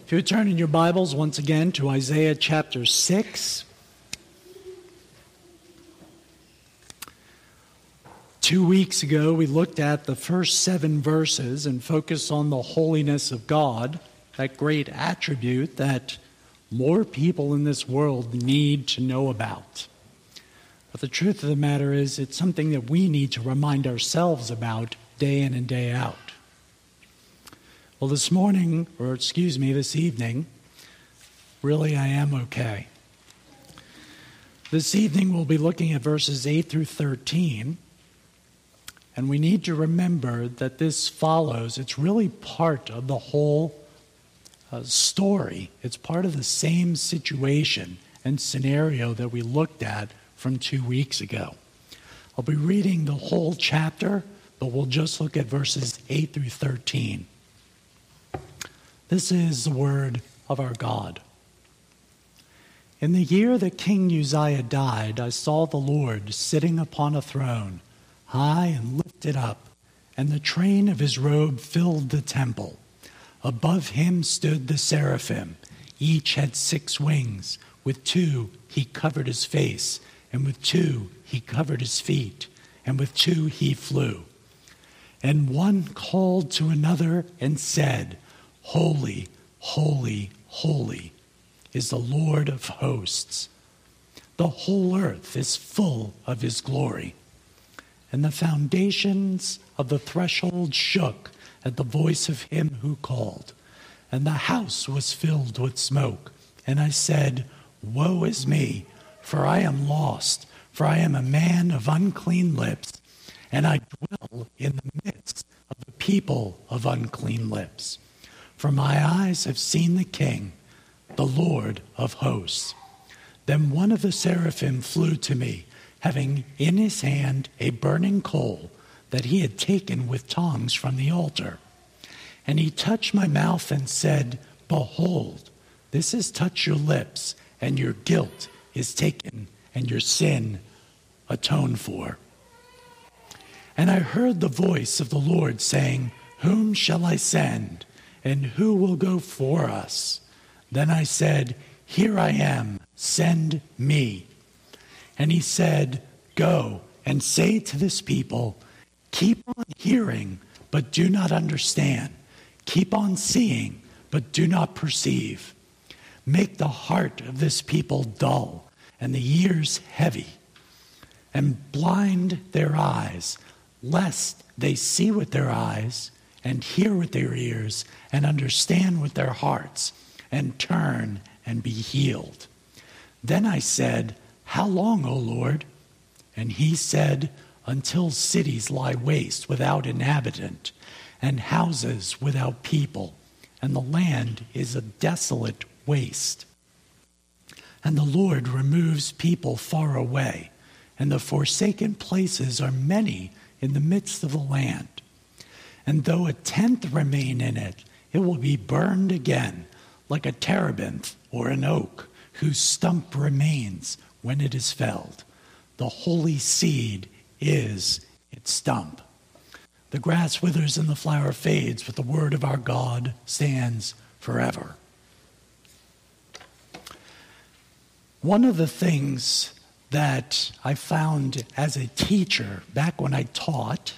If you would turn in your Bibles once again to Isaiah chapter 6. 2 weeks ago, we looked at the first 7 verses and focused on the holiness of God, that great attribute that more people in this world need to know about. But the truth of the matter is, it's something that we need to remind ourselves about day in and day out. Well, this evening, really I am okay. This evening we'll be looking at verses 8 through 13, and we need to remember that this follows, it's really part of the whole story. It's part of the same situation and scenario that we looked at from 2 weeks ago. I'll be reading the whole chapter, but we'll just look at verses 8 through 13. This is the word of our God. In the year that King Uzziah died, I saw the Lord sitting upon a throne, high and lifted up, and the train of his robe filled the temple. Above him stood the seraphim. Each had 6 wings. With 2 he covered his face, and with 2 he covered his feet, and with 2 he flew. And one called to another and said, Holy, holy, holy is the Lord of hosts. The whole earth is full of his glory. And the foundations of the threshold shook at the voice of him who called, and the house was filled with smoke. And I said, Woe is me, for I am lost, for I am a man of unclean lips, and I dwell in the midst of the people of unclean lips. For my eyes have seen the King, the Lord of hosts. Then one of the seraphim flew to me, having in his hand a burning coal that he had taken with tongs from the altar. And he touched my mouth and said, Behold, this has touched your lips, and your guilt is taken, and your sin atoned for. And I heard the voice of the Lord saying, Whom shall I send? And who will go for us? Then I said, Here I am, send me. And he said, Go and say to this people, Keep on hearing, but do not understand. Keep on seeing, but do not perceive. Make the heart of this people dull, and the ears heavy, and blind their eyes, lest they see with their eyes, and hear with their ears, and understand with their hearts, and turn and be healed. Then I said, How long, O Lord? And he said, Until cities lie waste without inhabitant, and houses without people, and the land is a desolate waste. And the Lord removes people far away, and the forsaken places are many in the midst of the land. And though 1/10 remain in it, it will be burned again, like a terebinth or an oak, whose stump remains when it is felled. The holy seed is its stump. The grass withers and the flower fades, but the word of our God stands forever. One of the things that I found as a teacher back when I taught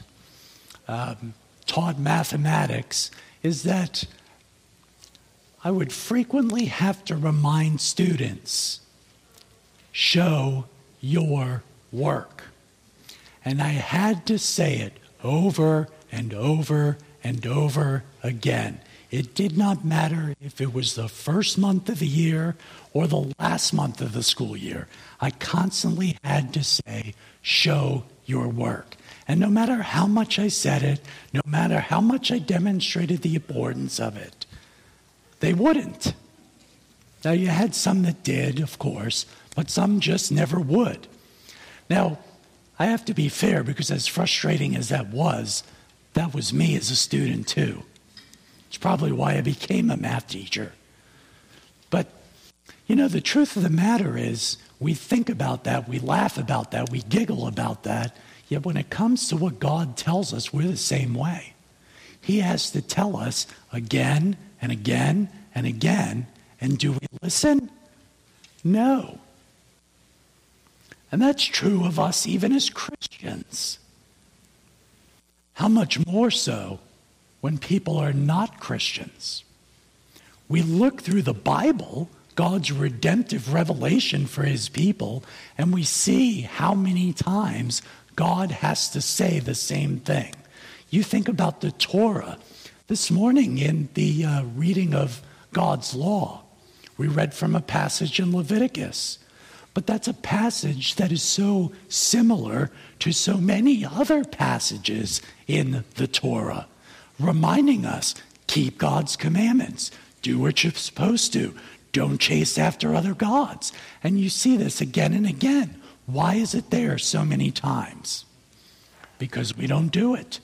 mathematics is that I would frequently have to remind students, show your work. And I had to say it over and over and over again. It did not matter if it was the first month of the year or the last month of the school year. I constantly had to say, show your work. And no matter how much I said it, no matter how much I demonstrated the importance of it, they wouldn't. Now, you had some that did, of course, but some just never would. Now, I have to be fair, because as frustrating as that was me as a student too. It's probably why I became a math teacher. But, the truth of the matter is, we think about that, we laugh about that, we giggle about that, yet when it comes to what God tells us, we're the same way. He has to tell us again and again and again. And do we listen? No. And that's true of us even as Christians. How much more so when people are not Christians? We look through the Bible, God's redemptive revelation for his people, and we see how many times God has to say the same thing. You think about the Torah. This morning in the reading of God's law, we read from a passage in Leviticus. But that's a passage that is so similar to so many other passages in the Torah, reminding us, keep God's commandments, do what you're supposed to, don't chase after other gods. And you see this again and again. Why is it there so many times? Because we don't do it.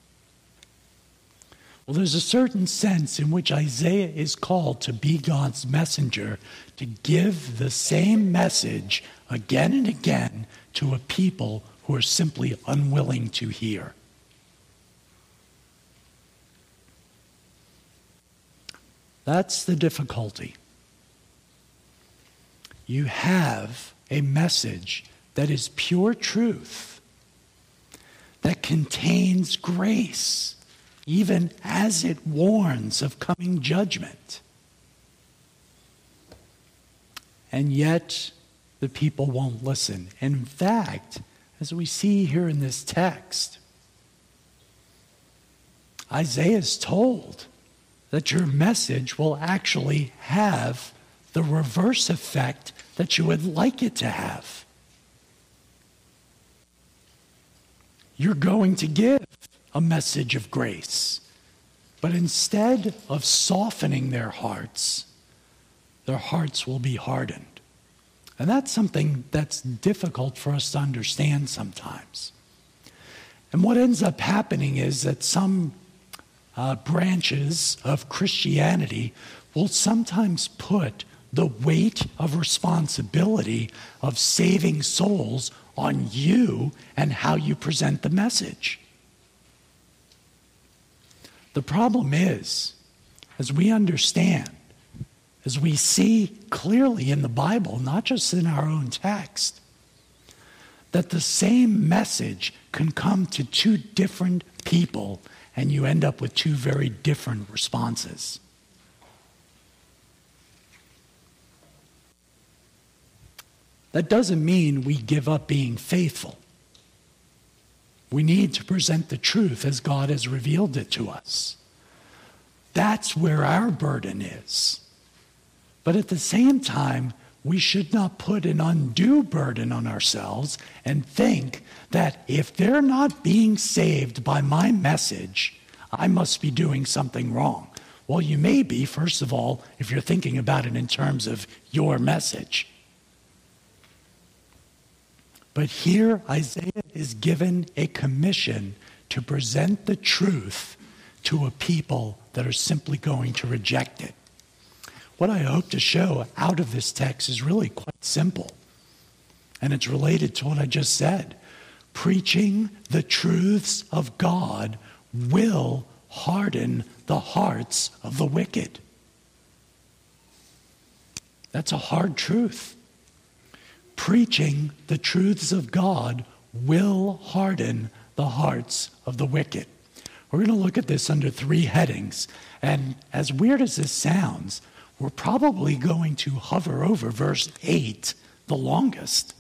Well, there's a certain sense in which Isaiah is called to be God's messenger, to give the same message again and again to a people who are simply unwilling to hear. That's the difficulty. You have a message that is pure truth, that contains grace, even as it warns of coming judgment. And yet, the people won't listen. In fact, as we see here in this text, Isaiah is told that your message will actually have the reverse effect that you would like it to have. You're going to give a message of grace, but instead of softening their hearts will be hardened. And that's something that's difficult for us to understand sometimes. And what ends up happening is that some branches of Christianity will sometimes put the weight of responsibility of saving souls on you and how you present the message. The problem is, as we understand, as we see clearly in the Bible, not just in our own text, that the same message can come to two different people and you end up with two very different responses. That doesn't mean we give up being faithful. We need to present the truth as God has revealed it to us. That's where our burden is. But at the same time, we should not put an undue burden on ourselves and think that if they're not being saved by my message, I must be doing something wrong. Well, you may be, first of all, if you're thinking about it in terms of your message. But here, Isaiah is given a commission to present the truth to a people that are simply going to reject it. What I hope to show out of this text is really quite simple. And it's related to what I just said. Preaching the truths of God will harden the hearts of the wicked. That's a hard truth. Preaching the truths of God will harden the hearts of the wicked. We're going to look at this under three headings. And as weird as this sounds, we're probably going to hover over verse 8 the longest.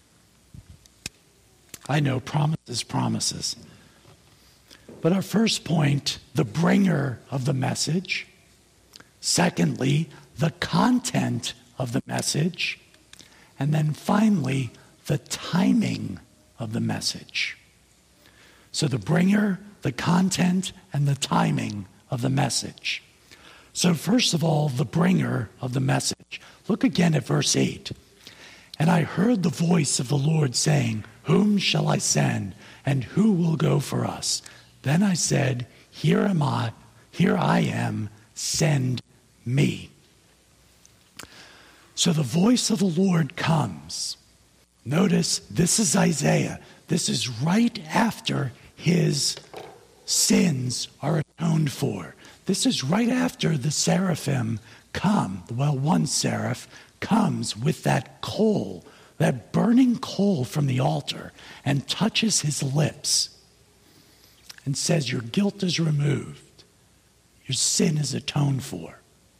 I know, promises. But our first point, the bringer of the message. Secondly, the content of the message. And then finally, the timing of the message. So the bringer, the content, and the timing of the message. So first of all, the bringer of the message. Look again at verse 8. And I heard the voice of the Lord saying, whom shall I send, and who will go for us? Then I said, here I am, send me. So the voice of the Lord comes. Notice, this is Isaiah. This is right after his sins are atoned for. This is right after the seraphim one seraph comes with that coal, that burning coal from the altar, and touches his lips and says, your guilt is removed. Your sin is atoned for.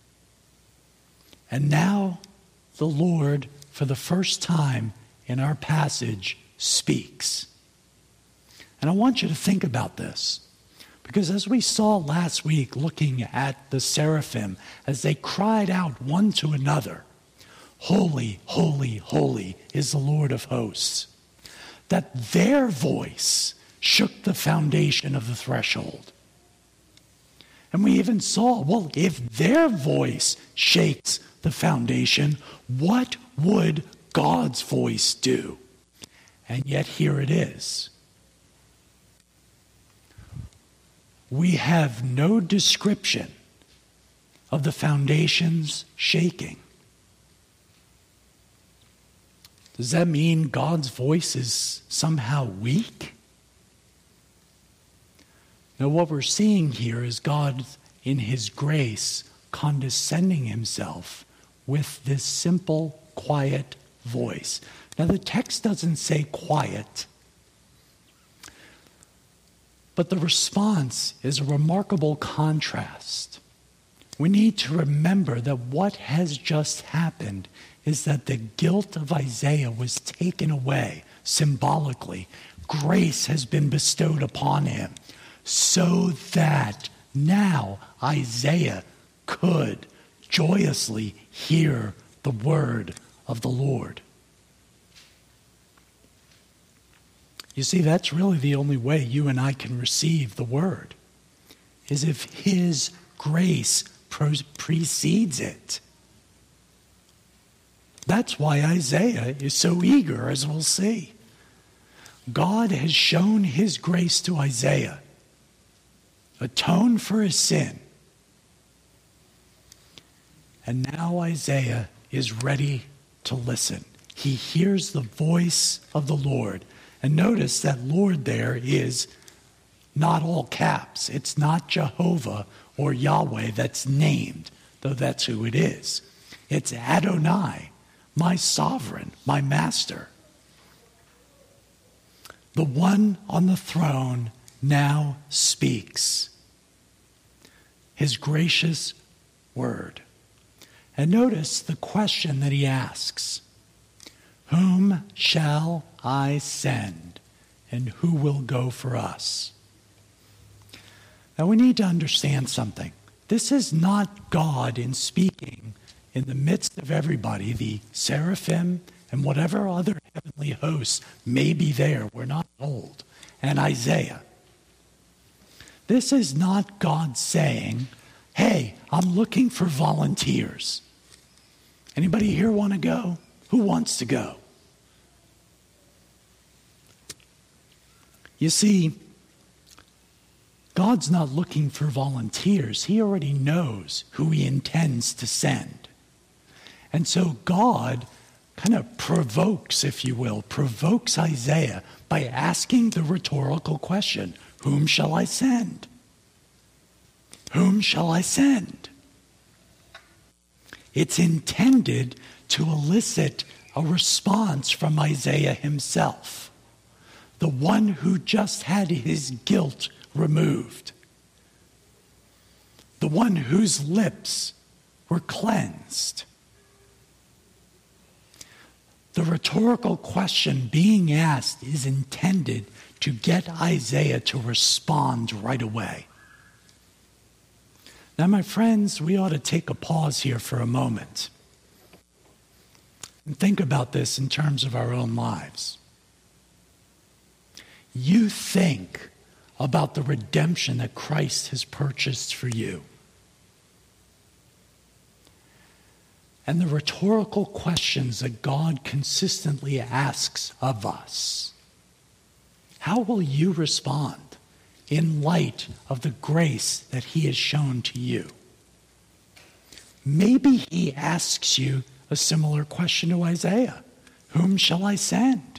And now the Lord, for the first time in our passage, speaks. And I want you to think about this. Because as we saw last week looking at the seraphim, as they cried out one to another, holy, holy, holy is the Lord of hosts, that their voice shook the foundation of the threshold. And we even saw, well, if their voice shakes the foundation, what would God's voice do? And yet here it is. We have no description of the foundations shaking. Does that mean God's voice is somehow weak? No, what we're seeing here is God, in his grace, condescending himself with this simple, quiet voice. Now, the text doesn't say quiet, but the response is a remarkable contrast. We need to remember that what has just happened is that the guilt of Isaiah was taken away symbolically. Grace has been bestowed upon him so that now Isaiah could joyously hear the word of the Lord. You see, that's really the only way you and I can receive the word, is if his grace precedes it. That's why Isaiah is so eager, as we'll see. God has shown his grace to Isaiah, atoned for his sin. And now Isaiah is ready to listen. He hears the voice of the Lord. And notice that Lord there is not all caps. It's not Jehovah or Yahweh that's named, though that's who it is. It's Adonai, my sovereign, my master. The one on the throne now speaks his gracious word. And notice the question that he asks. Whom shall I send, and who will go for us? Now we need to understand something. This is not God in speaking in the midst of everybody. The seraphim and whatever other heavenly hosts may be there, we're not told, and Isaiah. This is not God saying, hey, I'm looking for volunteers. Anybody here want to go? Who wants to go? You see, God's not looking for volunteers. He already knows who he intends to send. And so God kind of provokes, if you will, provokes Isaiah by asking the rhetorical question, whom shall I send? Whom shall I send? It's intended to elicit a response from Isaiah himself, the one who just had his guilt removed, the one whose lips were cleansed. The rhetorical question being asked is intended to get Isaiah to respond right away. Now, my friends, we ought to take a pause here for a moment and think about this in terms of our own lives. You think about the redemption that Christ has purchased for you. And the rhetorical questions that God consistently asks of us. How will you respond in light of the grace that he has shown to you? Maybe he asks you a similar question to Isaiah. Whom shall I send?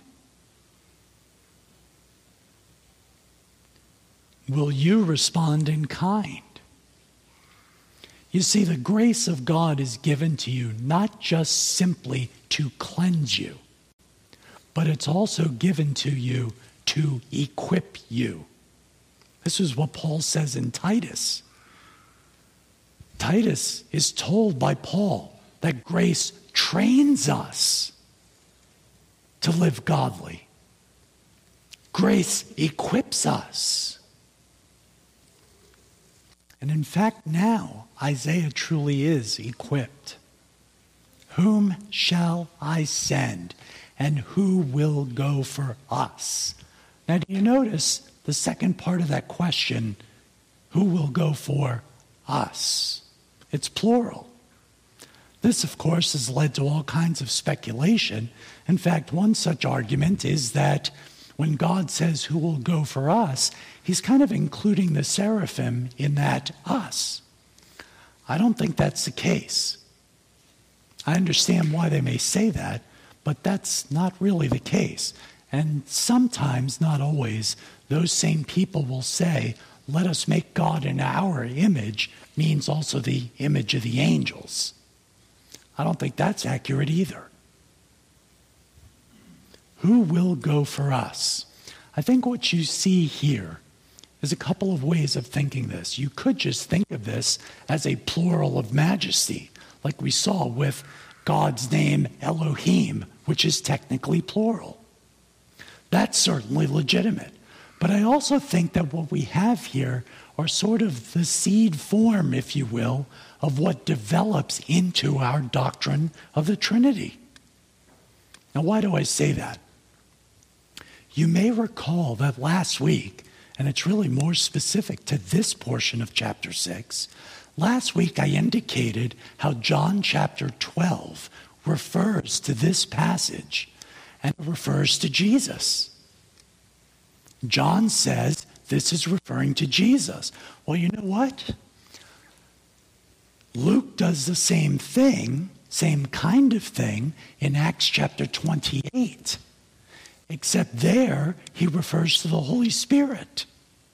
Will you respond in kind? You see, the grace of God is given to you not just simply to cleanse you, but it's also given to you to equip you. This is what Paul says in Titus. Titus is told by Paul that grace trains us to live godly. Grace equips us. And in fact, now Isaiah truly is equipped. Whom shall I send, and who will go for us? Now, do you notice the second part of that question, who will go for us? It's plural. This, of course, has led to all kinds of speculation. In fact, one such argument is that when God says who will go for us, he's kind of including the seraphim in that us. I don't think that's the case. I understand why they may say that, but that's not really the case. And sometimes, not always, those same people will say, let us make God in our image, means also the image of the angels. I don't think that's accurate either. Who will go for us? I think what you see here is a couple of ways of thinking this. You could just think of this as a plural of majesty, like we saw with God's name Elohim, which is technically plural. That's certainly legitimate. But I also think that what we have here are sort of the seed form, if you will, of what develops into our doctrine of the Trinity. Now, why do I say that? You may recall that last week, and it's really more specific to this portion of chapter 6, last week I indicated how John chapter 12 refers to this passage and it refers to Jesus. John says this is referring to Jesus. Well, you know what? Luke does the same thing, same kind of thing in Acts chapter 28. Except there, he refers to the Holy Spirit.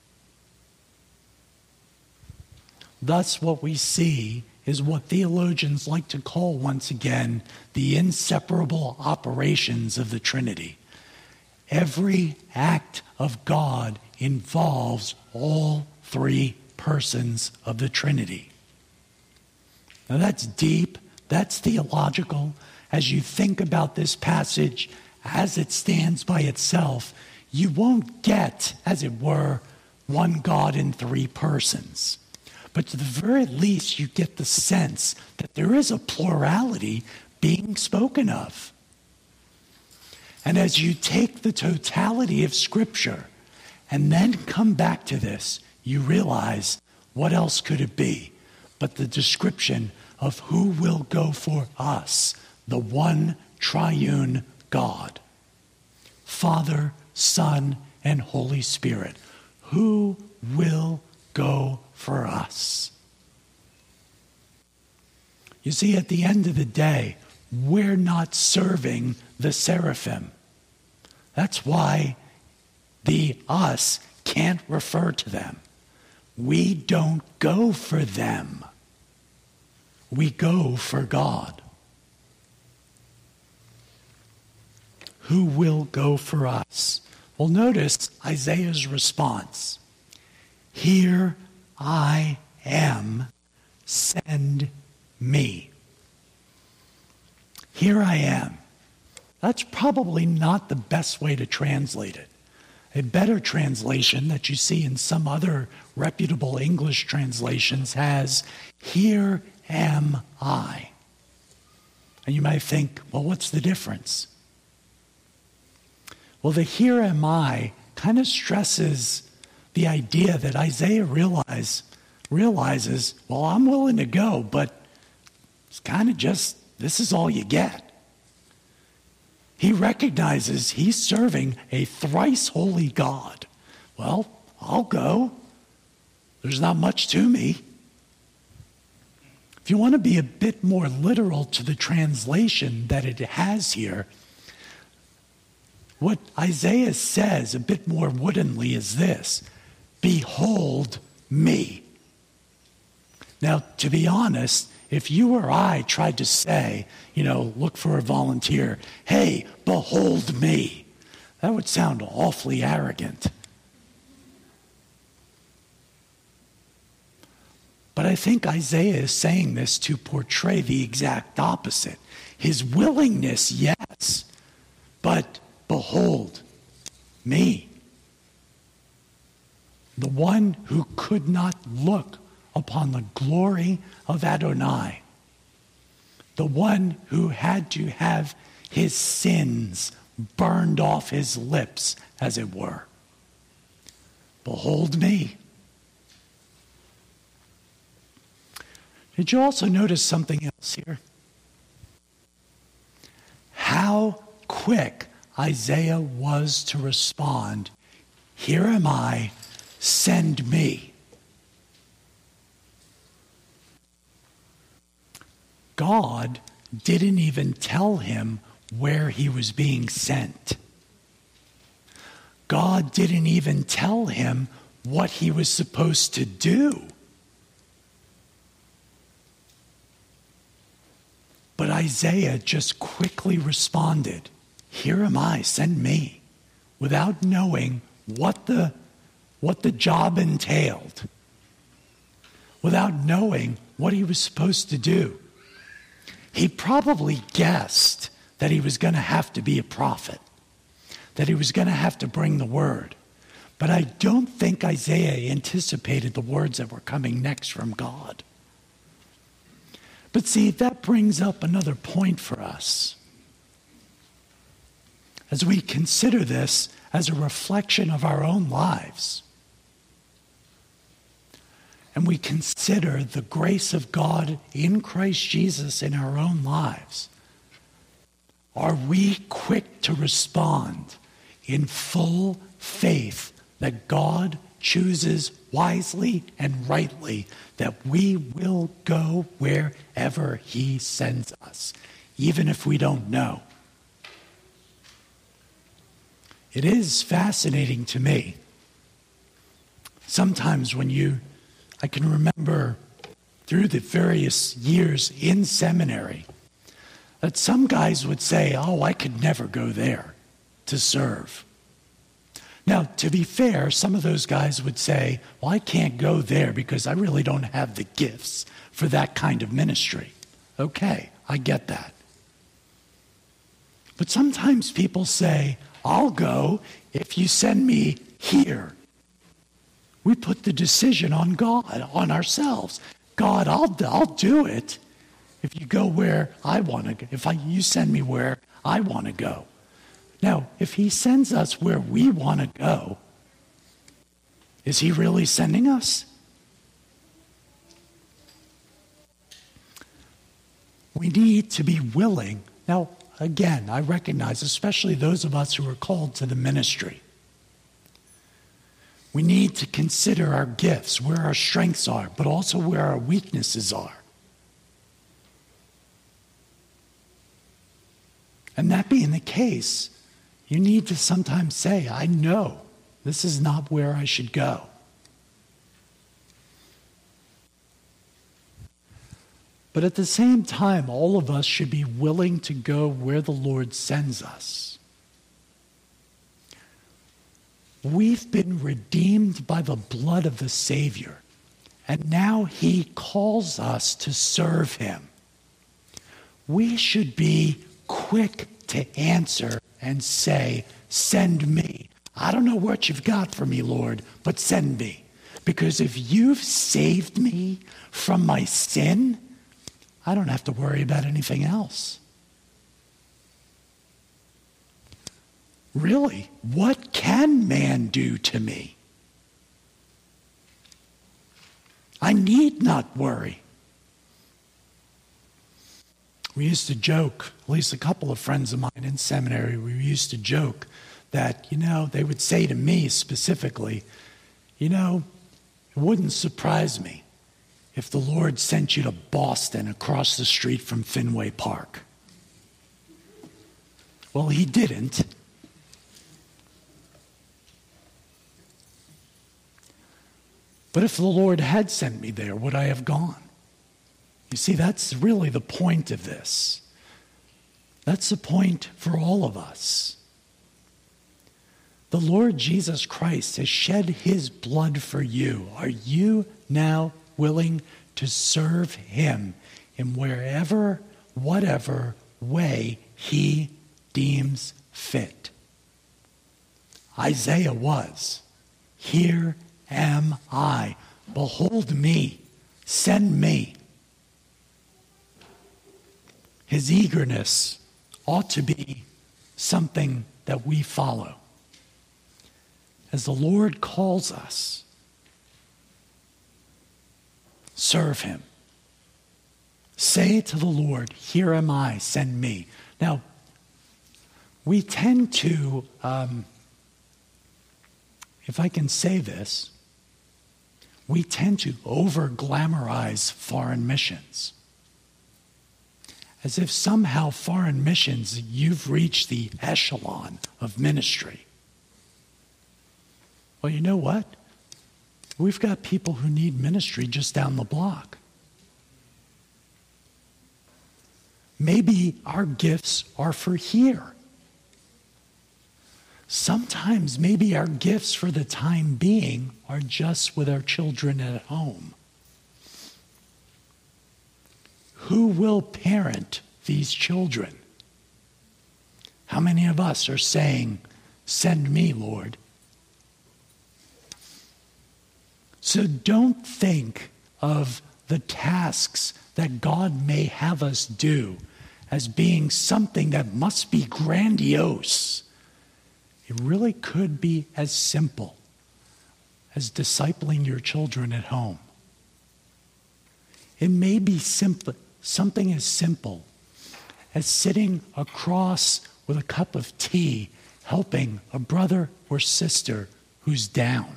Thus, what we see is what theologians like to call, once again, the inseparable operations of the Trinity. Every act of God involves all three persons of the Trinity. Now, that's deep, that's theological. As you think about this passage, as it stands by itself, you won't get, as it were, one God in three persons. But to the very least, you get the sense that there is a plurality being spoken of. And as you take the totality of Scripture and then come back to this, you realize, what else could it be but the description of who will go for us, the one triune God, Father, Son, and Holy Spirit. Who will go for us? You see, at the end of the day, we're not serving the seraphim. That's why the us can't refer to them. We don't go for them. We go for God. Who will go for us? Well, notice Isaiah's response. Here I am, send me. Here I am. That's probably not the best way to translate it. A better translation that you see in some other reputable English translations has, here am I. And you might think, well, what's the difference? Well, the here am I kind of stresses the idea that Isaiah realizes, well, I'm willing to go, but it's kind of just, this is all you get. He recognizes he's serving a thrice holy God. Well, I'll go. There's not much to me. If you want to be a bit more literal to the translation that it has here, what Isaiah says a bit more woodenly is this: behold me. Now, to be honest, if you or I tried to say, look for a volunteer, hey, behold me, that would sound awfully arrogant. But I think Isaiah is saying this to portray the exact opposite. His willingness, yes, but behold me. The one who could not look upon the glory of Adonai. The one who had to have his sins burned off his lips, as it were. Behold me. Did you also notice something else here? How quick Isaiah was to respond, here am I, send me. God didn't even tell him where he was being sent. God didn't even tell him what he was supposed to do. But Isaiah just quickly responded, here am I, send me, without knowing what the job entailed, without knowing what he was supposed to do. He probably guessed that he was going to have to be a prophet, that he was going to have to bring the word. But I don't think Isaiah anticipated the words that were coming next from God. But see, that brings up another point for us. As we consider this as a reflection of our own lives, and we consider the grace of God in Christ Jesus in our own lives, are we quick to respond in full faith that God chooses wisely and rightly, that we will go wherever he sends us, even if we don't know? It is fascinating to me. Sometimes I can remember through the various years in seminary that some guys would say, oh, I could never go there to serve. Now, to be fair, some of those guys would say, well, I can't go there because I really don't have the gifts for that kind of ministry. Okay, I get that. But sometimes people say, I'll go if you send me here. We put the decision on God, on ourselves. God, I'll do it if you go where I want to go, you send me where I want to go. Now, if he sends us where we want to go, is he really sending us? We need to be willing. Now, again, I recognize, especially those of us who are called to the ministry, we need to consider our gifts, where our strengths are, but also where our weaknesses are. And that being the case, you need to sometimes say, I know this is not where I should go. But at the same time, all of us should be willing to go where the Lord sends us. We've been redeemed by the blood of the Savior, and now he calls us to serve him. We should be quick to answer and say, send me. I don't know what you've got for me, Lord, but send me. Because if you've saved me from my sin, I don't have to worry about anything else. Really, what can man do to me? I need not worry. We used to joke, at least a couple of friends of mine in seminary, we used to joke that, they would say to me specifically, it wouldn't surprise me if the Lord sent you to Boston across the street from Fenway Park. Well, he didn't. But if the Lord had sent me there, would I have gone? You see, that's really the point of this. That's the point for all of us. The Lord Jesus Christ has shed his blood for you. Are you now willing to serve him in wherever, whatever way he deems fit? Isaiah was, "Here am I. Behold me. Send me." His eagerness ought to be something that we follow. As the Lord calls us, serve him. Say to the Lord, "Here am I, send me." Now, we tend to, if I can say this, we tend to over-glamorize foreign missions. As if somehow foreign missions, you've reached the echelon of ministry. Well, you know what? We've got people who need ministry just down the block. Maybe our gifts are for here. Sometimes maybe our gifts for the time being are just with our children at home. Who will parent these children? How many of us are saying, "Send me, Lord"? So don't think of the tasks that God may have us do as being something that must be grandiose. It really could be as simple as discipling your children at home. It may be something as simple as sitting across with a cup of tea, helping a brother or sister who's down.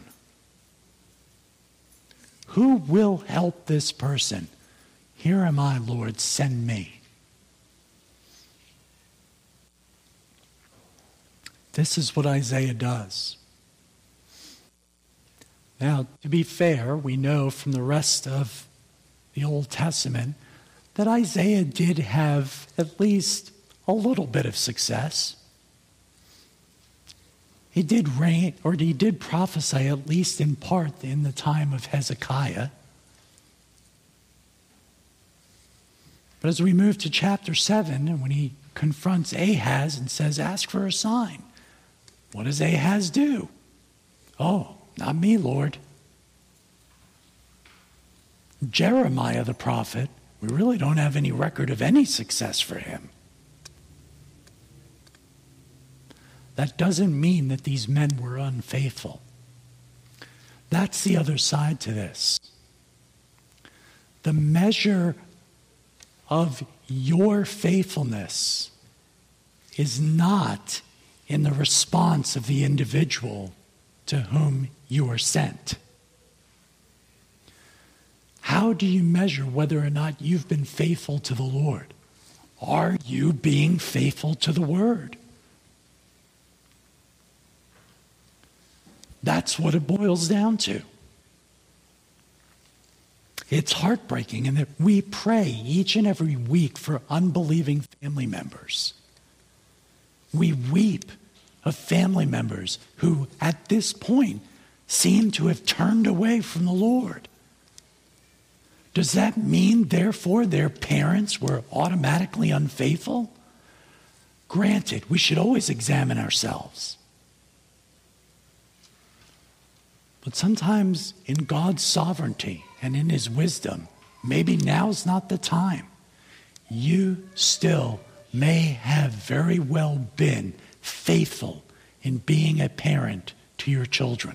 Who will help this person? "Here am I, Lord, send me." This is what Isaiah does. Now, to be fair, we know from the rest of the Old Testament that Isaiah did have at least a little bit of success. He did reign, or he did prophesy at least in part in the time of Hezekiah. But as we move to chapter 7, and when he confronts Ahaz and says, "Ask for a sign," what does Ahaz do? "Oh, not me, Lord." Jeremiah the prophet, we really don't have any record of any success for him. That doesn't mean that these men were unfaithful. That's the other side to this. The measure of your faithfulness is not in the response of the individual to whom you are sent. How do you measure whether or not you've been faithful to the Lord? Are you being faithful to the Word? That's what it boils down to. It's heartbreaking in that we pray each and every week for unbelieving family members. We weep of family members who at this point seem to have turned away from the Lord. Does that mean, therefore, their parents were automatically unfaithful? Granted, we should always examine ourselves. But sometimes in God's sovereignty and in his wisdom, maybe now's not the time. You still may have very well been faithful in being a parent to your children.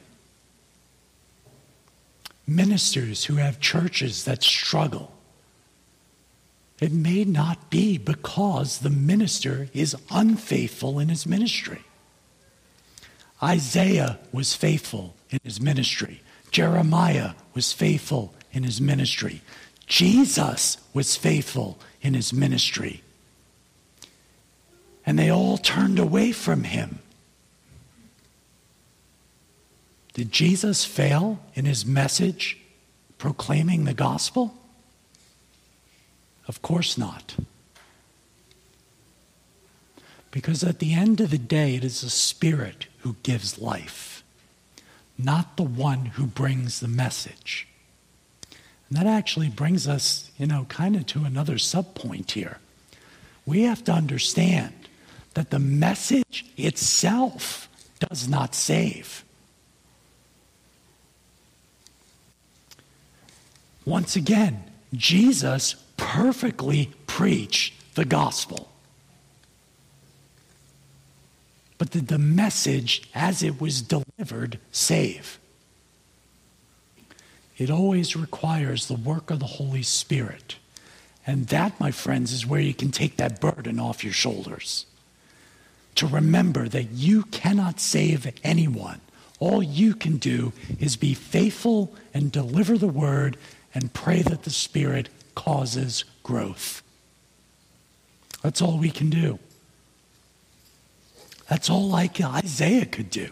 Ministers who have churches that struggle, it may not be because the minister is unfaithful in his ministry. Isaiah was faithful in his ministry. Jeremiah was faithful in his ministry. Jesus was faithful in his ministry. And they all turned away from him. Did Jesus fail in his message proclaiming the gospel? Of course not. Because at the end of the day, it is the Spirit who gives life, not the one who brings the message. And that actually brings us, kind of to another subpoint here. We have to understand that the message itself does not save. Once again, Jesus perfectly preached the gospel. But did the message as it was delivered save? It always requires the work of the Holy Spirit. And that, my friends, is where you can take that burden off your shoulders. To remember that you cannot save anyone. All you can do is be faithful and deliver the word and pray that the Spirit causes growth. That's all we can do. That's all like Isaiah could do.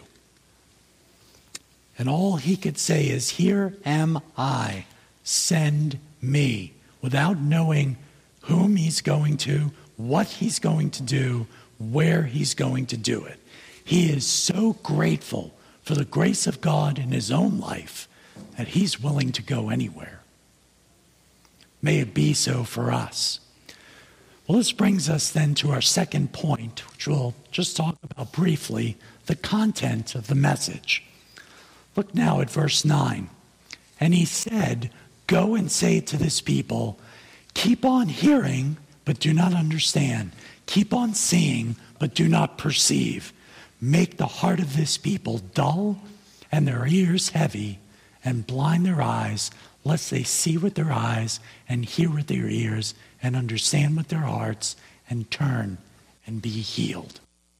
And all he could say is, "Here am I, send me," without knowing whom he's going to, what he's going to do, where he's going to do it. He is so grateful for the grace of God in his own life that he's willing to go anywhere. May it be so for us. Well, this brings us then to our second point, which we'll just talk about briefly, the content of the message. Look now at verse 9. And he said, "Go and say to this people, keep on hearing, but do not understand. Keep on seeing, but do not perceive. Make the heart of this people dull and their ears heavy, and blind their eyes, lest they see with their eyes and hear with their ears and understand with their hearts and turn and be healed."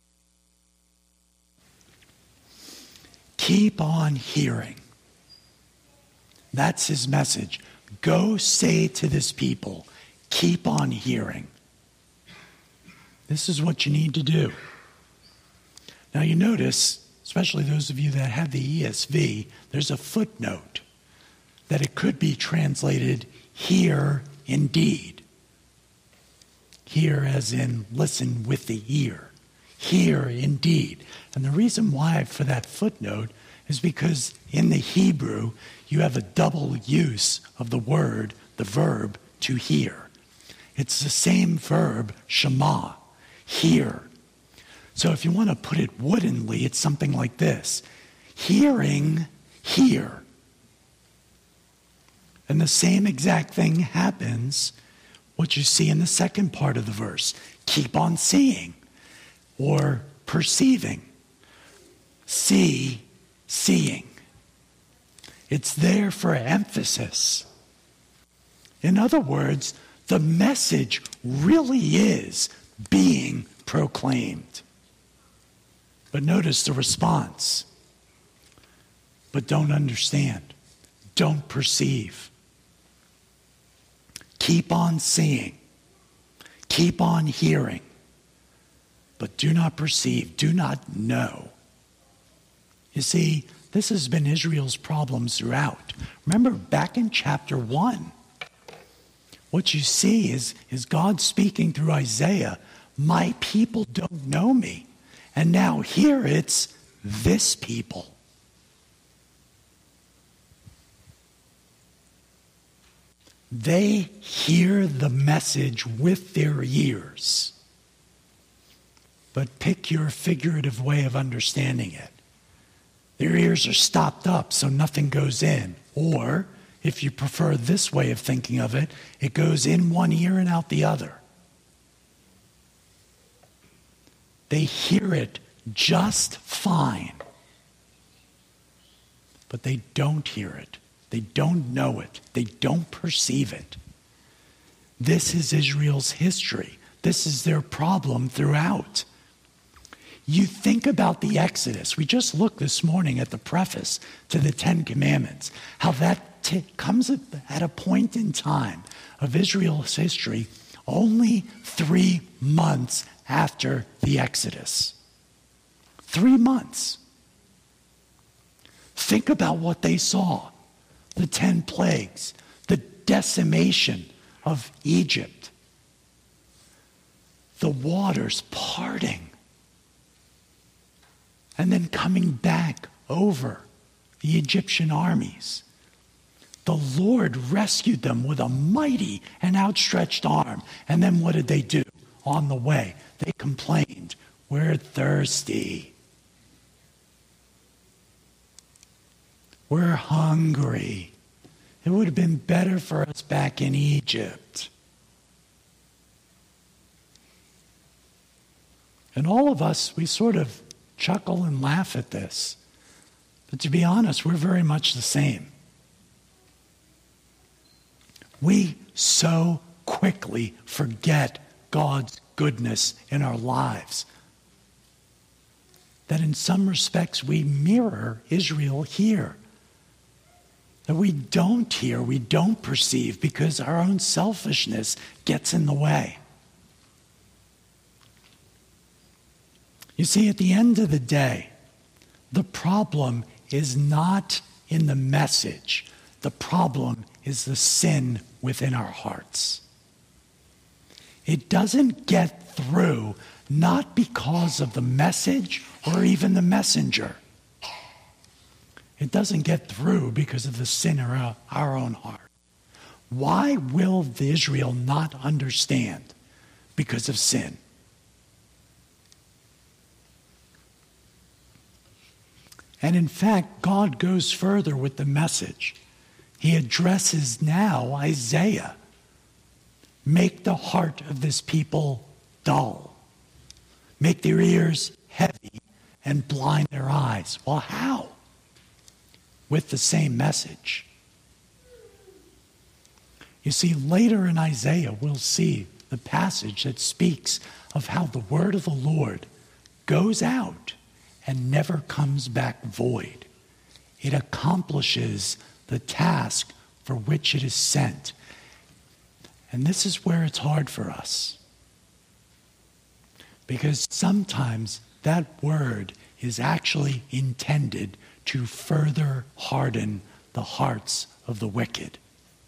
Keep on hearing. That's his message. Go say to this people, keep on hearing. This is what you need to do. Now you notice, especially those of you that have the ESV, there's a footnote that it could be translated, "hear indeed." Hear as in listen with the ear. Hear indeed. And the reason why for that footnote is because in the Hebrew, you have a double use of the word, the verb, to hear. It's the same verb, shema, hear. So if you want to put it woodenly, it's something like this: hearing, hear. And the same exact thing happens, what you see in the second part of the verse. Keep on seeing or perceiving. See, seeing. It's there for emphasis. In other words, the message really is being proclaimed. But notice the response. But don't understand. Don't perceive. Keep on seeing. Keep on hearing. But do not perceive. Do not know. You see, this has been Israel's problems throughout. Remember back in chapter 1, what you see is God speaking through Isaiah, "My people don't know me." And now here it's this people. They hear the message with their ears. But pick your figurative way of understanding it. Their ears are stopped up so nothing goes in. Or, if you prefer this way of thinking of it, it goes in one ear and out the other. They hear it just fine. But they don't hear it. They don't know it. They don't perceive it. This is Israel's history. This is their problem throughout. You think about the Exodus. We just looked this morning at the preface to the Ten Commandments, how that comes at a point in time of Israel's history only 3 months after the Exodus. 3 months. Think about what they saw. The 10 plagues, the decimation of Egypt, the waters parting, and then coming back over the Egyptian armies. The Lord rescued them with a mighty and outstretched arm. And then what did they do on the way? They complained, "We're thirsty. We're hungry. It would have been better for us back in Egypt." And all of us, we sort of chuckle and laugh at this. But to be honest, we're very much the same. We so quickly forget God's goodness in our lives that in some respects we mirror Israel here. That we don't hear, we don't perceive because our own selfishness gets in the way. You see, at the end of the day, the problem is not in the message. The problem is the sin within our hearts. It doesn't get through not because of the message or even the messenger. It doesn't get through because of the sin in our own heart. Why will Israel not understand? Because of sin. And in fact, God goes further with the message. He addresses now Isaiah. Make the heart of this people dull. Make their ears heavy and blind their eyes. Well, how? With the same message. You see, later in Isaiah, we'll see the passage that speaks of how the word of the Lord goes out and never comes back void. It accomplishes the task for which it is sent. And this is where it's hard for us. Because sometimes that word is actually intended to further harden the hearts of the wicked.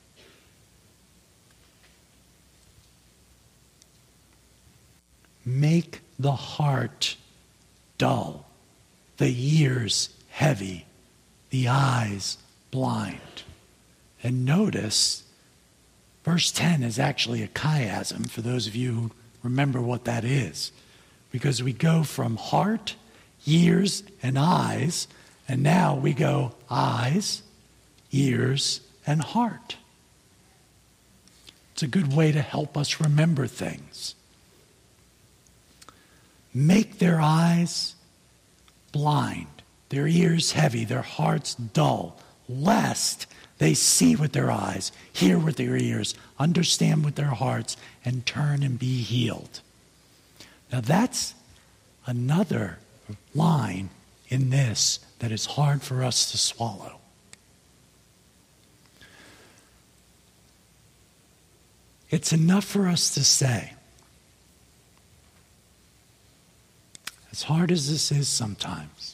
Make the heart dull, the ears heavy, the eyes blind. And notice, verse 10 is actually a chiasm, for those of you who remember what that is. Because we go from heart, ears, and eyes, and now we go eyes, ears, and heart. It's a good way to help us remember things. Make their eyes blind, their ears heavy, their hearts dull, lest they see with their eyes, hear with their ears, understand with their hearts, and turn and be healed. Now that's another line in this that is hard for us to swallow. It's enough for us to say, as hard as this is sometimes,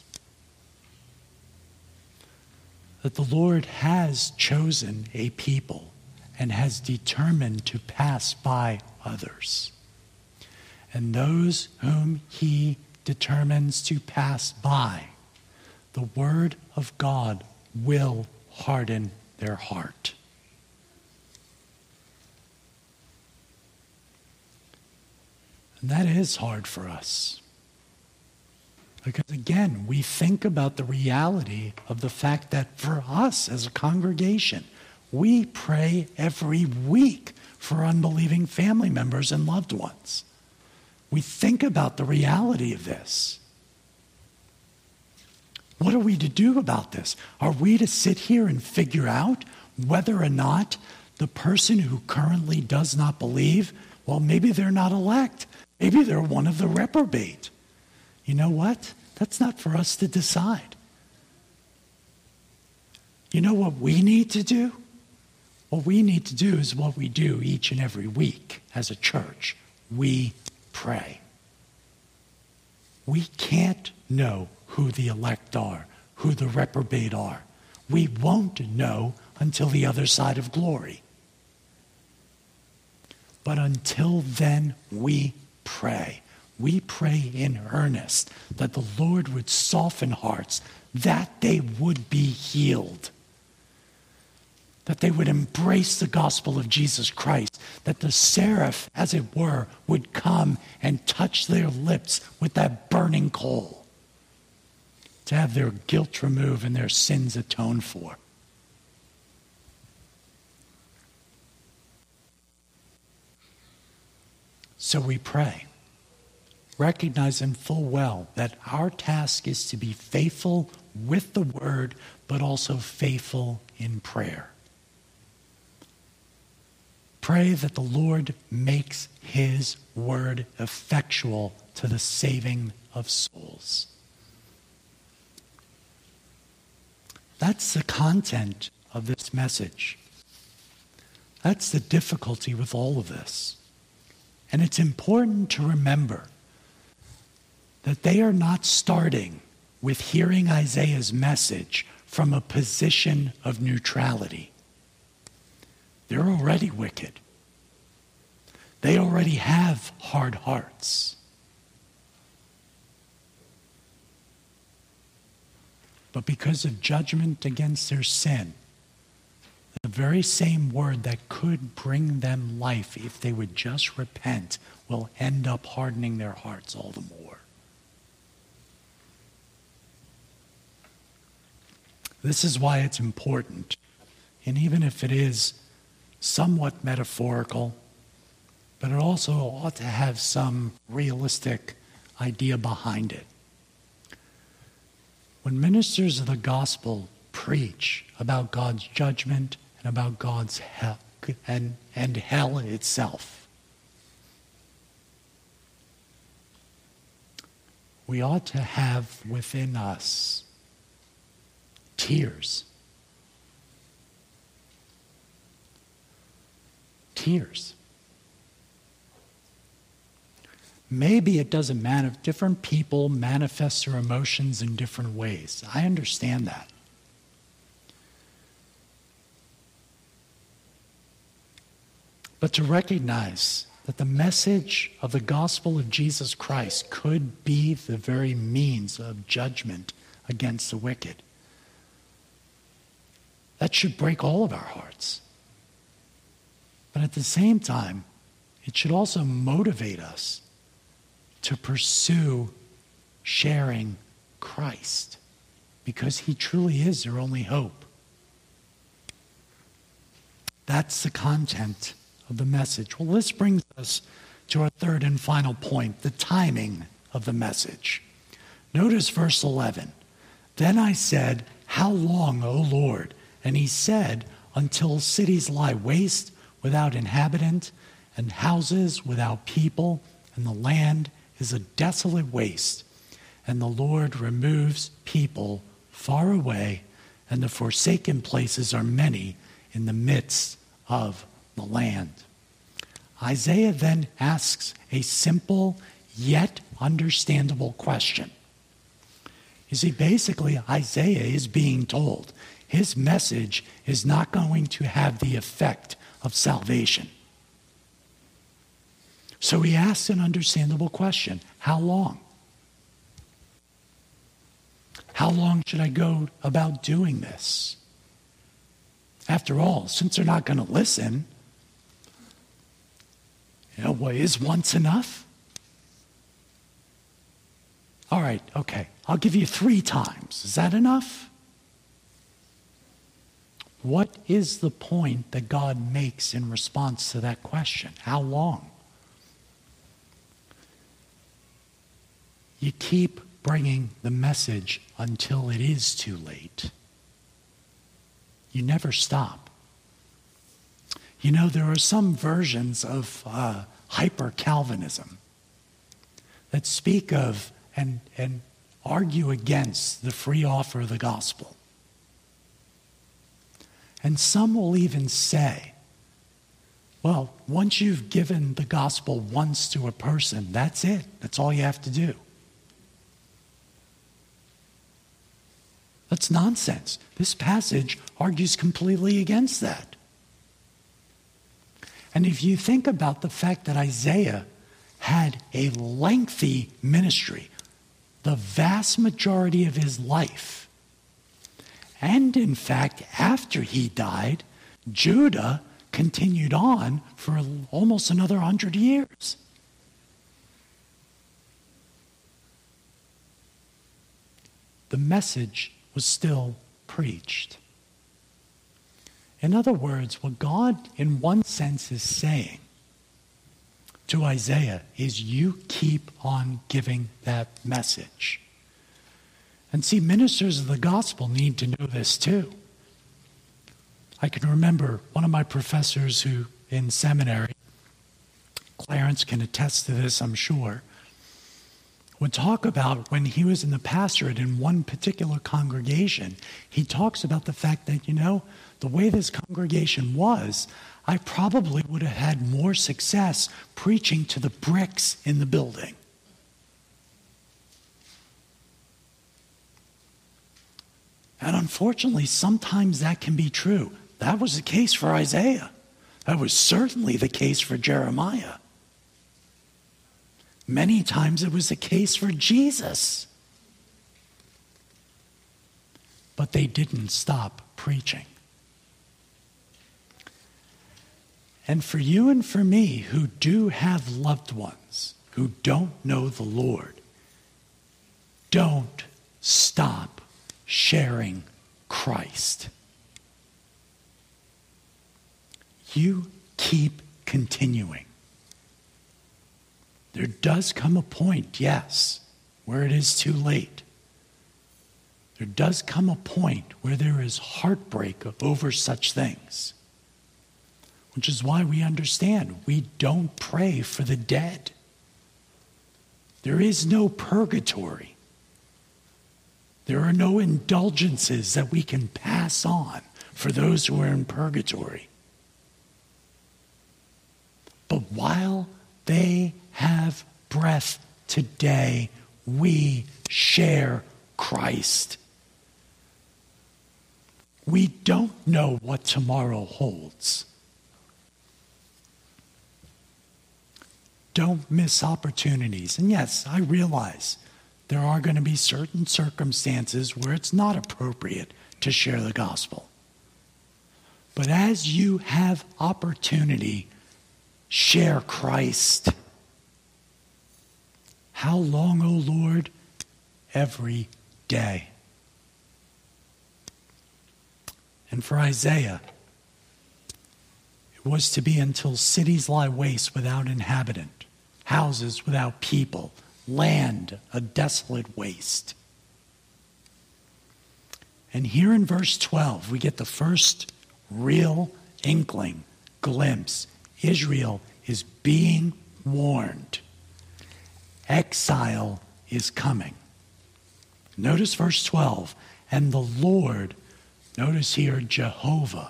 that the Lord has chosen a people and has determined to pass by others. And those whom he determines to pass by, the word of God will harden their heart. And that is hard for us. Because again, we think about the reality of the fact that for us as a congregation, we pray every week for unbelieving family members and loved ones. We think about the reality of this. What are we to do about this? Are we to sit here and figure out whether or not the person who currently does not believe, well, maybe they're not elect. Maybe they're one of the reprobate. You know what? That's not for us to decide. You know what we need to do? What we need to do is what we do each and every week as a church. We pray. We can't know who the elect are, who the reprobate are. We won't know until the other side of glory. But until then, we pray. We pray in earnest that the Lord would soften hearts, that they would be healed, that they would embrace the gospel of Jesus Christ, that the seraph, as it were, would come and touch their lips with that burning coal, to have their guilt removed and their sins atoned for. So we pray, recognizing full well that our task is to be faithful with the word, but also faithful in prayer. Pray that the Lord makes his word effectual to the saving of souls. That's the content of this message. That's the difficulty with all of this. And it's important to remember that they are not starting with hearing Isaiah's message from a position of neutrality. They're already wicked. They already have hard hearts. But because of judgment against their sin, the very same word that could bring them life if they would just repent will end up hardening their hearts all the more. This is why it's important, and even if it is somewhat metaphorical, but it also ought to have some realistic idea behind it. When ministers of the gospel preach about God's judgment and about God's hell and hell itself, we ought to have within us tears. Tears. Maybe it doesn't matter if different people manifest their emotions in different ways. I understand that. But to recognize that the message of the gospel of Jesus Christ could be the very means of judgment against the wicked, that should break all of our hearts. But at the same time, it should also motivate us to pursue sharing Christ, because he truly is their only hope. That's the content of the message. Well, this brings us to our third and final point, the timing of the message. Notice verse 11. Then I said, "How long, O Lord?" And he said, "Until cities lie waste without inhabitant, and houses without people, and the land is a desolate waste. And the Lord removes people far away, and the forsaken places are many in the midst of the land." Isaiah then asks a simple yet understandable question. You see, basically, Isaiah is being told his message is not going to have the effect of salvation. So he asks an understandable question. How long? How long should I go about doing this? After all, since they're not going to listen, is once enough? All right, okay, I'll give you 3 times. Is that enough? What is the point that God makes in response to that question? How long? You keep bringing the message until it is too late. You never stop. There are some versions of hyper-Calvinism that speak of and argue against the free offer of the gospel. And some will even say, well, once you've given the gospel once to a person, that's it. That's all you have to do. That's nonsense. This passage argues completely against that. And if you think about the fact that Isaiah had a lengthy ministry, the vast majority of his life, and in fact, after he died, Judah continued on for almost another 100 years. The message was still preached. In other words, what God, in one sense, is saying to Isaiah is you keep on giving that message. And see, ministers of the gospel need to know this too. I can remember one of my professors who in seminary, Clarence can attest to this, I'm sure, would talk about when he was in the pastorate in one particular congregation, he talks about the fact that, the way this congregation was, I probably would have had more success preaching to the bricks in the building. And unfortunately, sometimes that can be true. That was the case for Isaiah. That was certainly the case for Jeremiah. Many times it was the case for Jesus. But they didn't stop preaching. And for you and for me who do have loved ones who don't know the Lord, don't stop sharing Christ. You keep continuing. There does come a point, yes, where it is too late. There does come a point where there is heartbreak over such things, which is why we understand we don't pray for the dead. There is no purgatory. There are no indulgences that we can pass on for those who are in purgatory. But while they have breath today, we share Christ. We don't know what tomorrow holds. Don't miss opportunities. And yes, I realize there are going to be certain circumstances where it's not appropriate to share the gospel. But as you have opportunity, share Christ. How long, O Lord? Every day. And for Isaiah, it was to be until cities lie waste without inhabitant, houses without people, land a desolate waste. And here in verse 12, we get the first real inkling, glimpse. Israel is being warned. Exile is coming. Notice verse 12. And the Lord, notice here Jehovah,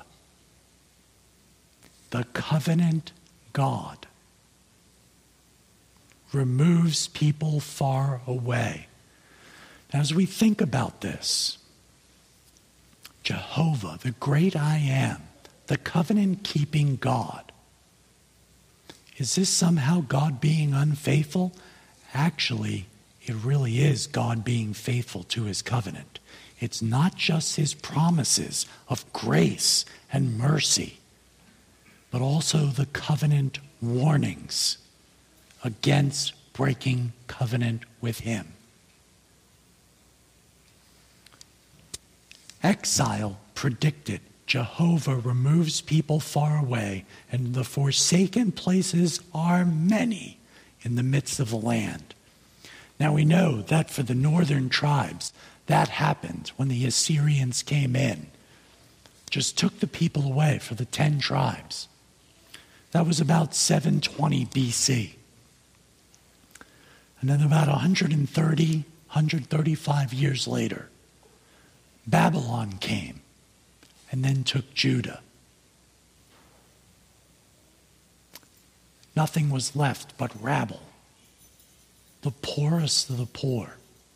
the covenant God, removes people far away. Now, as we think about this, Jehovah, the great I am, the covenant-keeping God, is this somehow God being unfaithful? Actually, it really is God being faithful to his covenant. It's not just his promises of grace and mercy, but also the covenant warnings against breaking covenant with him. Exile predicted. Jehovah removes people far away, and the forsaken places are many in the midst of the land. Now we know that for the northern tribes, that happened when the Assyrians came in. Just took the people away for the 10 tribes. That was about 720 BC. And then about 135 years later, Babylon came and then took Judah. Nothing was left but rabble, the poorest of the poor.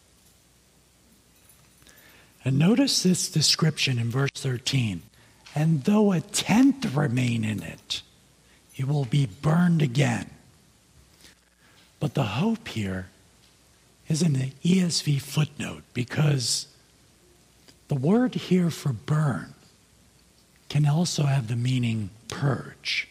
And notice this description in verse 13. And though a tenth remain in it, He will be burned again. But the hope here is in the ESV footnote, because the word here for burn can also have the meaning purge.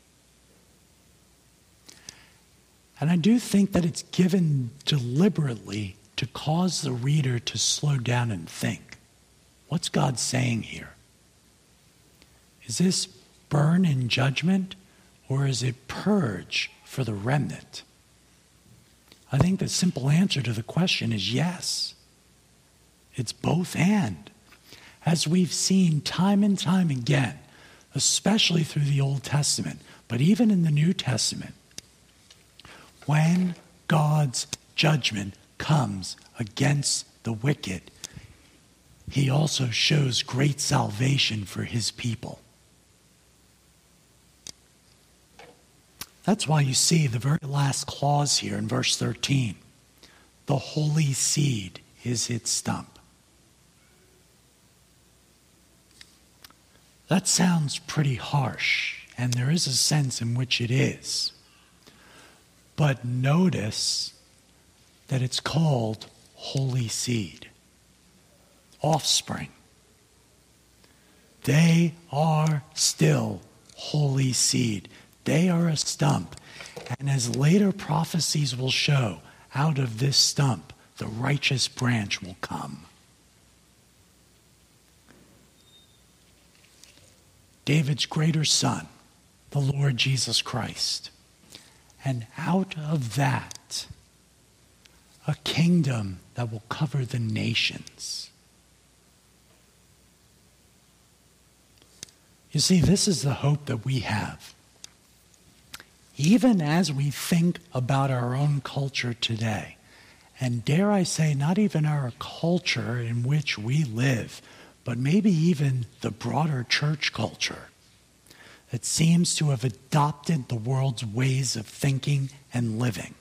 And I do think that it's given deliberately to cause the reader to slow down and think. What's God saying here? Is this burn in judgment, or is it purge for the remnant? I think the simple answer to the question is yes. It's both and. As we've seen time and time again, especially through the Old Testament, but even in the New Testament, when God's judgment comes against the wicked, he also shows great salvation for his people. That's why you see the very last clause here in verse 13. The holy seed is its stump. That sounds pretty harsh, and there is a sense in which it is. But notice that it's called holy seed, offspring. They are still holy seed. They are a stump. And as later prophecies will show, out of this stump, the righteous branch will come. David's greater son, the Lord Jesus Christ. And out of that, a kingdom that will cover the nations. You see, this is the hope that we have. Even as we think about our own culture today, and dare I say, not even our culture in which we live, but maybe even the broader church culture that seems to have adopted the world's ways of thinking and living.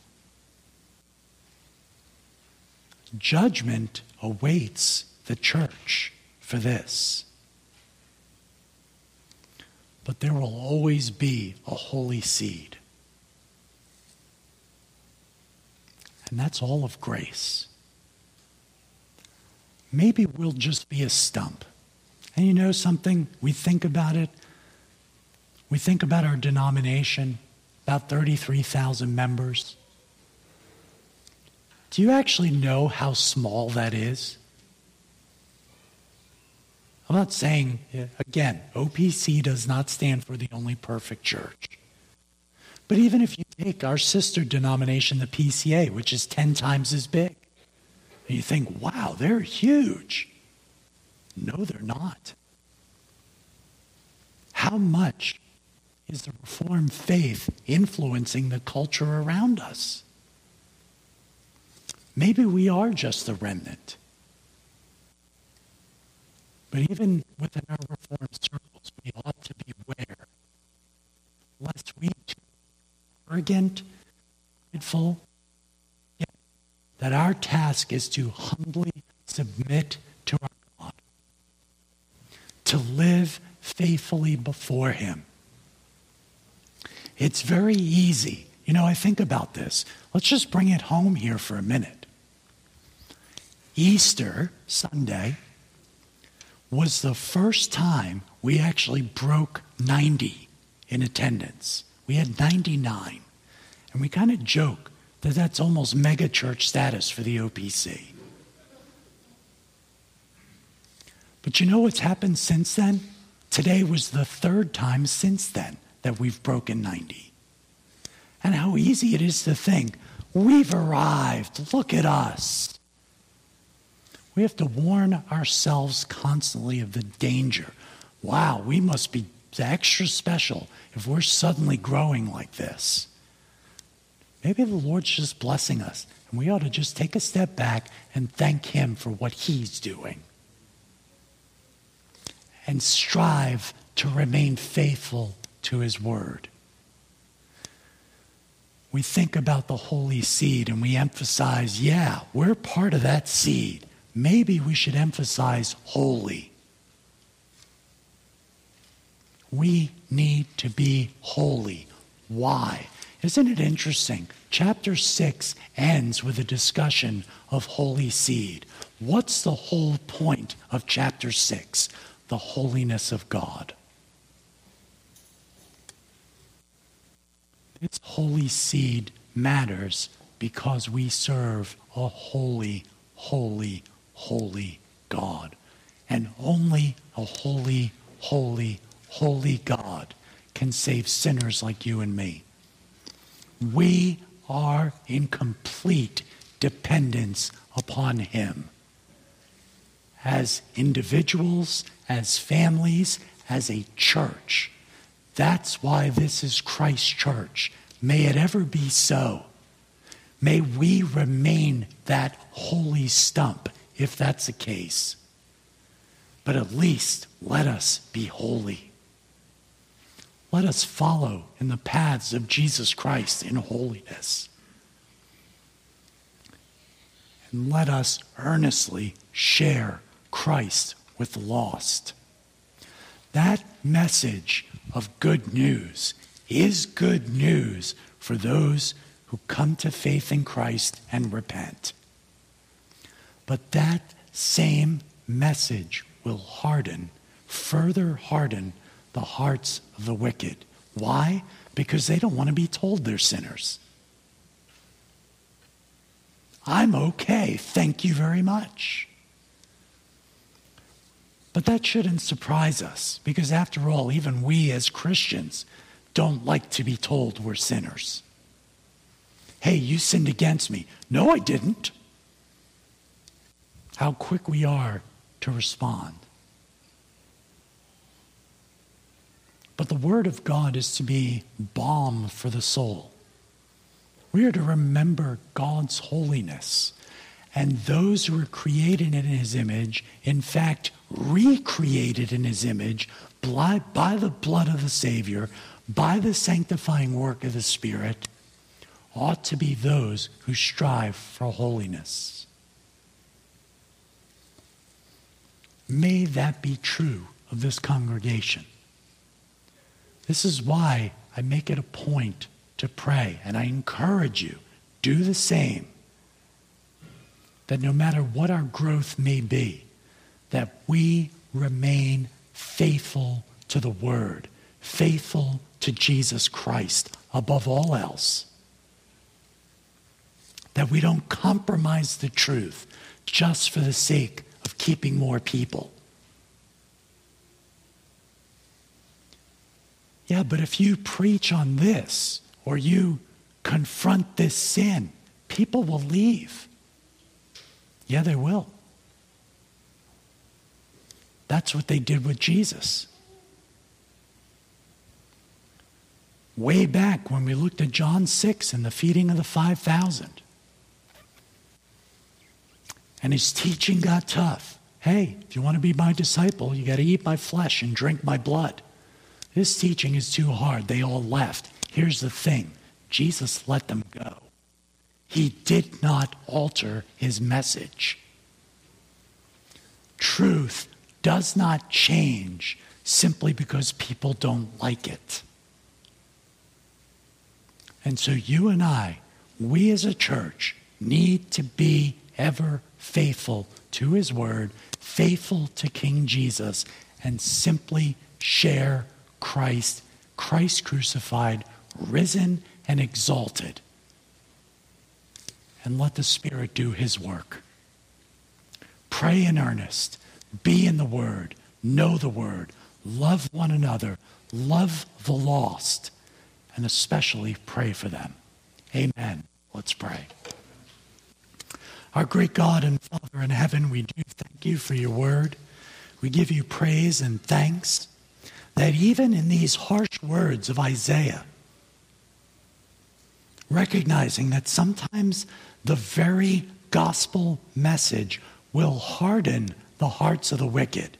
Judgment awaits the church for this. But there will always be a holy seed. And that's all of grace. Maybe we'll just be a stump. And you know something? We think about it. We think about our denomination, about 33,000 members. Do you actually know how small that is? I'm not saying, again, OPC does not stand for the only perfect church. But even if you take our sister denomination, the PCA, which is 10 times as big, and you think, wow, they're huge. No, they're not. How much is the Reformed faith influencing the culture around us? Maybe we are just the remnant. But even within our Reformed circles, we ought to beware lest we too arrogant, prideful, that our task is to humbly submit to our God, to live faithfully before him. It's very easy. You know, I think about this. Let's just bring it home here for a minute. Easter Sunday was the first time we actually broke 90 in attendance. We had 99. And we kind of joke that that's almost mega church status for the OPC. But you know what's happened since then? Today was the third time since then that we've broken 90. And how easy it is to think, we've arrived, look at us. We have to warn ourselves constantly of the danger. Wow, we must be extra special if we're suddenly growing like this. Maybe the Lord's just blessing us, and we ought to just take a step back and thank him for what he's doing. And strive to remain faithful to his word. We think about the holy seed and we emphasize, yeah, we're part of that seed. Maybe we should emphasize holy. we need to be holy. Why? Isn't it interesting? Chapter 6 ends with a discussion of holy seed. What's the whole point of chapter 6? The holiness of God. Its holy seed matters because we serve a holy, holy, holy God. And only a holy, holy, holy God can save sinners like you and me. We are in complete dependence upon him. As individuals, as families, as a church. That's why this is Christ's church. May it ever be so. May we remain that holy stump, if that's the case. But at least let us be holy. Let us follow in the paths of Jesus Christ in holiness. And let us earnestly share Christ with the lost. That message of good news is good news for those who come to faith in Christ and repent. But that same message will further harden the hearts of the wicked. Why? Because they don't want to be told they're sinners. I'm okay, thank you very much. But that shouldn't surprise us, because after all, even we as Christians don't like to be told we're sinners. Hey, you sinned against me. No, I didn't. How quick we are to respond. But the Word of God is to be balm for the soul. We are to remember God's holiness. And those who are created in his image, in fact, recreated in his image by the blood of the Savior, by the sanctifying work of the Spirit, ought to be those who strive for holiness. May that be true of this congregation. This is why I make it a point to pray, and I encourage you, do the same. That no matter what our growth may be, that we remain faithful to the Word, faithful to Jesus Christ above all else. That we don't compromise the truth just for the sake of keeping more people. Yeah, but if you preach on this or you confront this sin, people will leave. Yeah, they will. That's what they did with Jesus. Way back when we looked at John 6 and the feeding of the 5,000. And his teaching got tough. Hey, if you want to be my disciple, you got to eat my flesh and drink my blood. This teaching is too hard. They all left. Here's the thing. Jesus let them go. He did not alter his message. Truth does not change simply because people don't like it. And so you and I, we as a church, need to be ever faithful to his word, faithful to King Jesus, and simply share Christ crucified, risen, and exalted. And let the Spirit do his work. Pray in earnest. Be in the Word. Know the Word. Love one another. Love the lost. And especially pray for them. Amen. Let's pray. Our great God and Father in heaven, we do thank you for your word. We give you praise and thanks that even in these harsh words of Isaiah, recognizing that sometimes the very gospel message will harden the hearts of the wicked.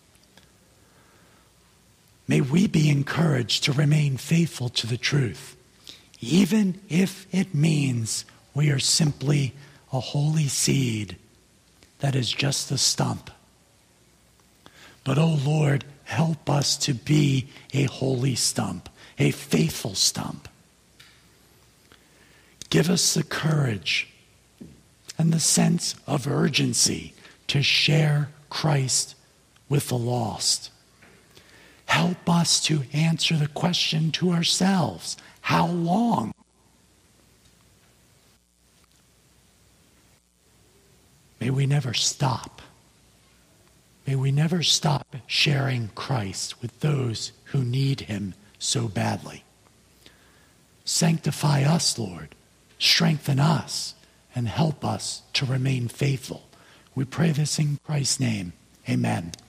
May we be encouraged to remain faithful to the truth, even if it means we are simply a holy seed that is just a stump. But, oh Lord, help us to be a holy stump, a faithful stump. Give us the courage and the sense of urgency to share Christ with the lost. Help us to answer the question to ourselves, how long? May we never stop. May we never stop sharing Christ with those who need him so badly. Sanctify us, Lord. Strengthen us and help us to remain faithful. We pray this in Christ's name. Amen.